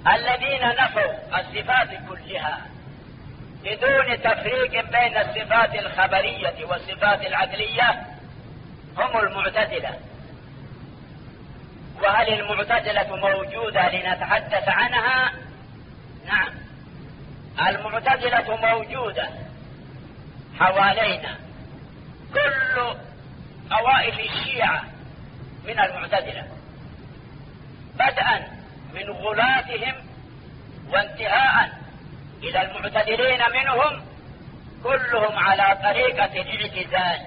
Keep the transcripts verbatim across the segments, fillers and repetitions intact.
الذين نفوا الصفات كلها بدون تفريق بين الصفات الخبرية والصفات العقلية هم المعتزلة. وهل المعتزلة موجودة لنتحدث عنها؟ نعم، المعتزلة موجودة حوالينا. كل طوائف الشيعة من المعتزلة، بدءا من غلاتهم وانتهاء إلى المعتدلين منهم، كلهم على طريقة الاعتزال.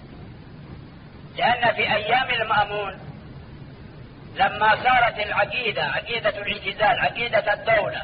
لأن في أيام المأمون لما صارت العقيدة عقيدة الاعتزال عقيدة الدولة،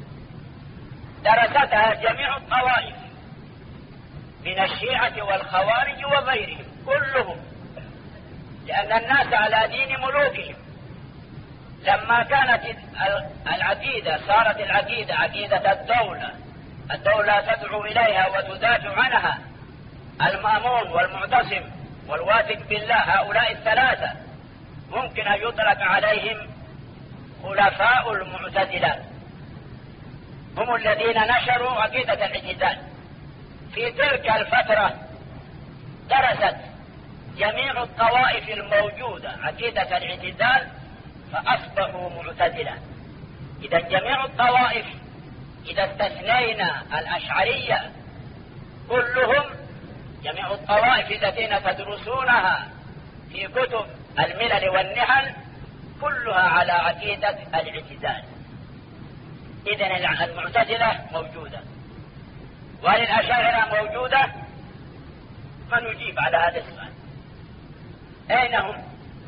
درستها جميع الطوائف من الشيعة والخوارج وغيرهم كلهم، لأن الناس على دين ملوكهم. لما كانت العقيدة صارت العقيدة عقيدة الدولة، الدولة تدعو إليها وتدافع عنها، المأمون والمعتصم والواثق بالله، هؤلاء الثلاثة ممكن أن يطلق عليهم خلفاء المعتزلة، هم الذين نشروا عقيدة الاعتزال. في تلك الفترة درست جميع الطوائف الموجودة عقيدة الاعتزال فأصبحوا معتزلة. إذا جميع الطوائف إذا استثنينا الأشعرية كلهم، جميع الطوائف التي تدرسونها في كتب الملل والنحل كلها على عقيدة الاعتزال. إذن المعتزلة موجودة، وهل الأشاعرة موجودة؟ من يجيب على هذا السؤال؟ أين هم؟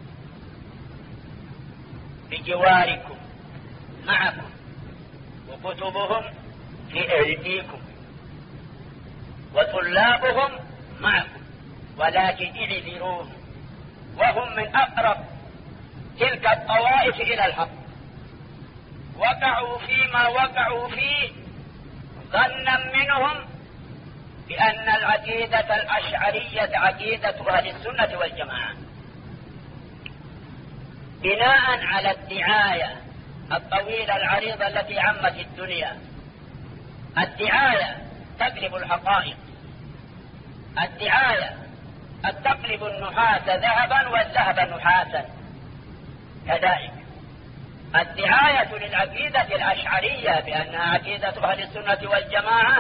بجواركم معكم، وكتبهم في أيديكم، وطلابهم معكم، ولكن اعذروهم، وهم من أقرب تلك الطوائف إلى الحق، وقعوا فيما وقعوا فيه ظنا منهم بأن العقيدة الأشعرية عقيدة أهل السنة والجماعة، بناء على الدعاية الطويلة العريضة التي عمت الدنيا. الدعاية تقلب الحقائق، الدعاية قد تقلب النحاس ذهبا والذهب نحاسا. كذلك الدعاية للعقيدة الأشعرية بأنها عقيدة أهل السنة والجماعة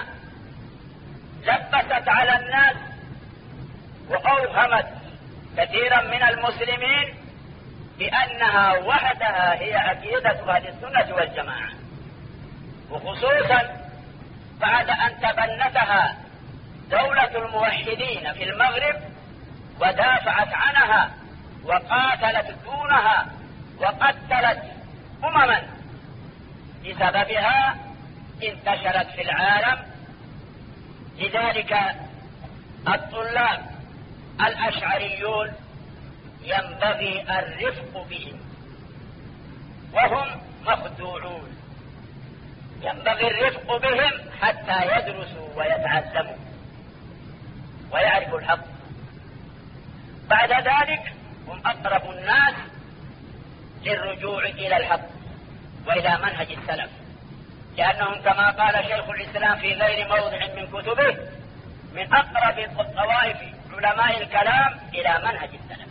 لبست على الناس وأوهمت كثيرا من المسلمين بأنها وحدها هي عقيدة أهل السنة والجماعة، وخصوصا بعد أن تبنتها دولة الموحدين في المغرب ودافعت عنها وقاتلت دونها وقتلت أمما، بسببها انتشرت في العالم. لذلك الطلاب الأشعريون ينبغي الرفق بهم، وهم مخدوعون، ينبغي الرفق بهم حتى يدرسوا ويتعلموا ويعرفوا الحق. بعد ذلك هم أقرب الناس للرجوع إلى الحق وإلى منهج السلف، لأنهم كما قال شيخ الإسلام في غير موضع من كتبه من أقرب الطوائف علماء الكلام إلى منهج السلف.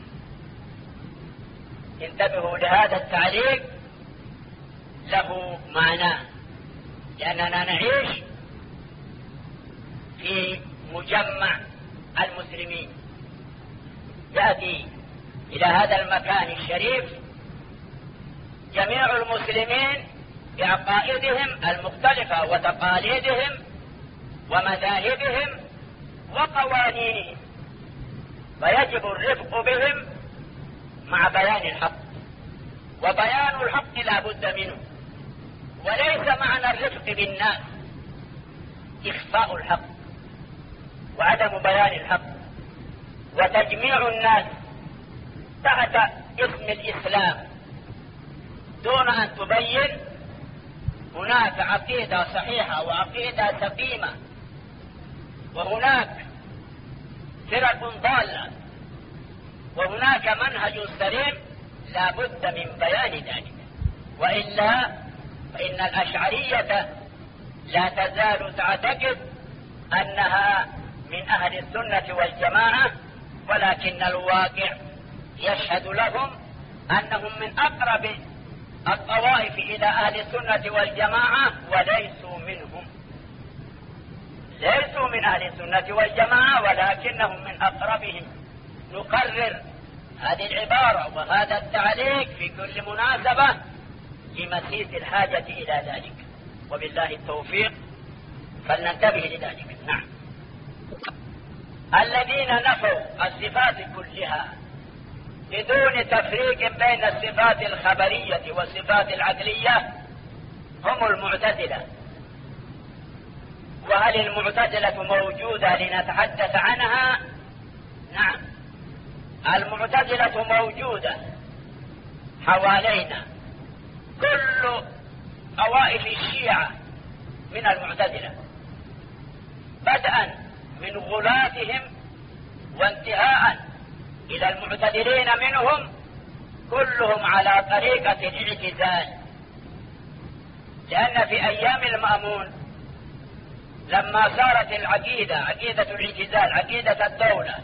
انتبهوا لهذا التعليق، له معنى، لأننا نعيش في مجمع المسلمين. يأتي إلى هذا المكان الشريف جميع المسلمين بعقائدهم المختلفة وتقاليدهم ومذاهبهم وقوانينهم، فيجب الرفق بهم مع بيان الحق، وبيان الحق لا بد منه. وليس معنى الرفق بالناس إخفاء الحق وعدم بيان الحق وتجميع الناس تحت اسم الإسلام دون أن تبين هناك عقيدة صحيحة وعقيدة سقيمة، وهناك فرق ضالة، وهناك منهج سليم. لا بد من بيان ذلك، وإلا فإن الأشعرية لا تزال تعتقد أنها من أهل السنة والجماعة، ولكن الواقع يشهد لهم أنهم من أقرب الطوائف إلى أهل السنة والجماعة وليسوا منهم، ليسوا من أهل السنة والجماعة ولكنهم من أقربهم. نكرر هذه العبارة وهذا التعليق في كل مناسبة لمسيس الحاجة إلى ذلك، وبالله التوفيق، فلننتبه لذلك. نعم. الذين نفوا الصفات كلها بدون تفريق بين الصفات الخبرية والصفات العقلية هم المعتزلة. وهل المعتزلة موجودة لنتحدث عنها؟ نعم، المعتزلة موجودة حوالينا. كل طوائف الشيعة من المعتزلة، بدءا من غلاتهم وانتهاء إلى المعتدلين منهم، كلهم على طريقة الاعتزال. لأن في أيام المأمون لما صارت العقيدة عقيدة الاعتزال عقيدة الدولة،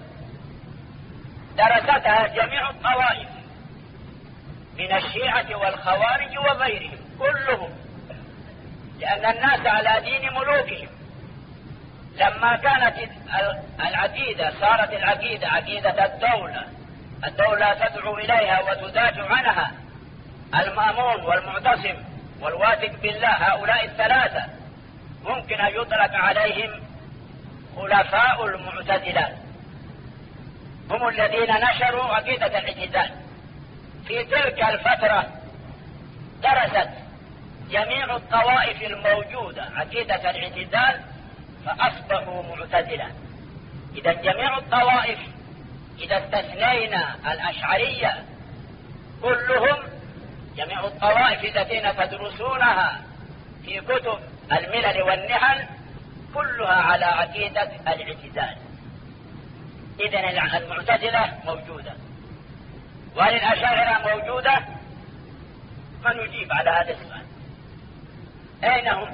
درستها جميع الطوائف من الشيعة والخوارج وغيرهم كلهم، لأن الناس على دين ملوكهم. لما كانت العقيدة صارت العقيدة عقيدة الدولة، الدولة تدعو إليها وتدافع عنها، المأمون والمعتصم والواثق بالله، هؤلاء الثلاثة ممكن أن يطلق عليهم خلفاء المعتزلة، هم الذين نشروا عقيدة الاعتزال. في تلك الفترة درست جميع الطوائف الموجودة عقيدة الاعتزال فأصبحوا معتزلة. إذا جميع الطوائف إذا استثنينا الأشعرية كلهم، جميع الطوائف التي تدرسونها في كتب الملل والنحل كلها على عقيدة الاعتزال. إذن المعتزلة موجودة. وهل الأشاعرة موجودة؟ من يجيب على هذا السؤال؟ أين هم؟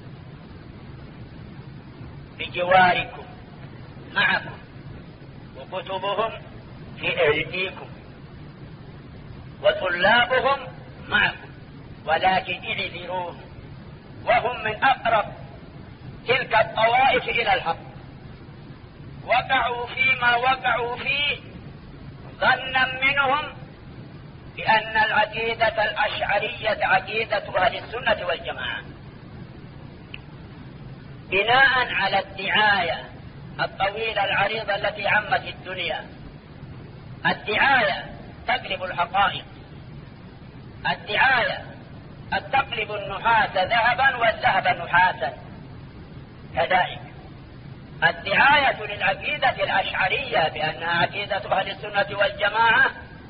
بجواركم معكم، وكتبهم في أيديكم، وطلابهم معكم، ولكن اعذروهم، وهم من أقرب تلك الطوائف إلى الحق، وقعوا فيما وقعوا فيه ظنا منهم بأن العقيدة الأشعرية عقيدة أهل السنة والجماعة، بناء على الدعاية الطويلة العريضة التي عمت الدنيا. الدعاية تقلب الحقائق، الدعاية تقلب النحاس ذهبا والذهب نحاسا. كذلك الدعاية للعقيدة الأشعرية بأنها عقيدة أهل السنة والجماعة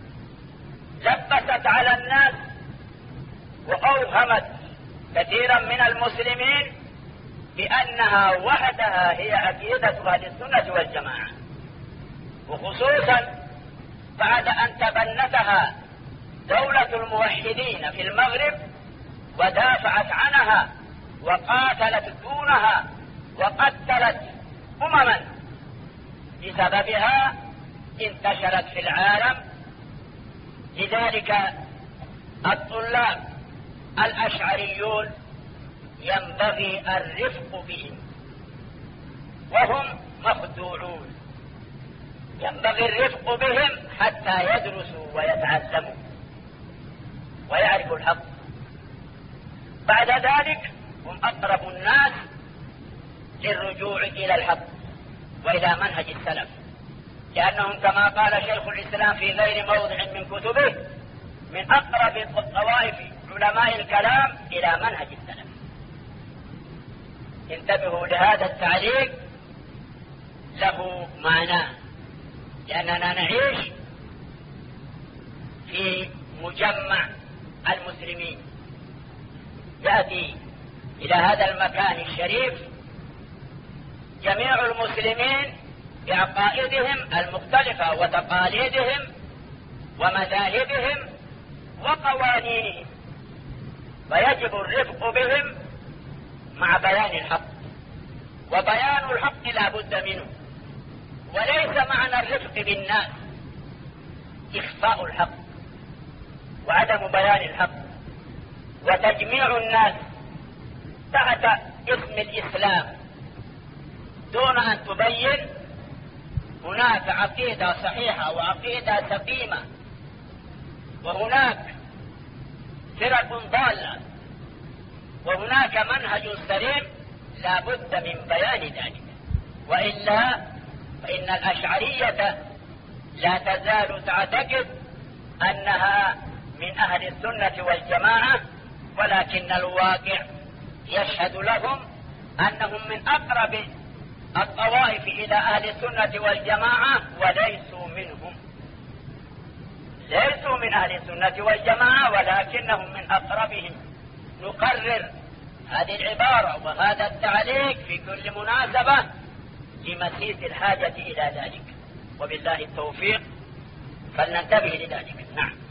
لبست على الناس وأوهمت كثيرا من المسلمين بأنها وحدها هي عقيدة أهل السنة والجماعة، وخصوصا بعد أن تبنتها دولة الموحدين في المغرب ودافعت عنها وقاتلت دونها وقتلت أمما، بسببها انتشرت في العالم. لذلك الطلاب الأشعريون ينبغي الرفق بهم، وهم مخدوعون، ينبغي الرفق بهم حتى يدرسوا ويتعلموا ويعرفوا الحق. بعد ذلك هم أقرب الناس للرجوع إلى الحق وإلى منهج السلف، لأنهم كما قال شيخ الإسلام في غير موضع من كتبه من أقرب الطوائف علماء الكلام إلى منهج السلف. انتبهوا لهذا التعليق، له معنى، لأننا نعيش في مجمع المسلمين. يأتي إلى هذا المكان الشريف جميع المسلمين بعقائدهم المختلفة وتقاليدهم ومذاهبهم وقوانينهم، فيجب الرفق بهم مع بيان الحق، وبيان الحق لا بد منه. وليس معنى الرفق بالناس إخفاء الحق وعدم بيان الحق وتجميع الناس تحت اسم الإسلام دون أن تبين. هناك عقيدة صحيحة وعقيدة سقيمة، وهناك فرق ضالة، وهناك منهج سليم، لا بد من بيان ذلك، وإلا فإن الأشعرية لا تزال تعتقد أنها من أهل السنة والجماعة، ولكن الواقع يشهد لهم أنهم من أقرب الطوائف إلى أهل السنة والجماعة وليسوا منهم، ليسوا من أهل السنة والجماعة ولكنهم من أقربهم. نقرر هذه العبارة وهذا التعليق في كل مناسبة لمسيس الحاجة إلى ذلك، وبالله التوفيق، فلننتبه لذلك. نعم.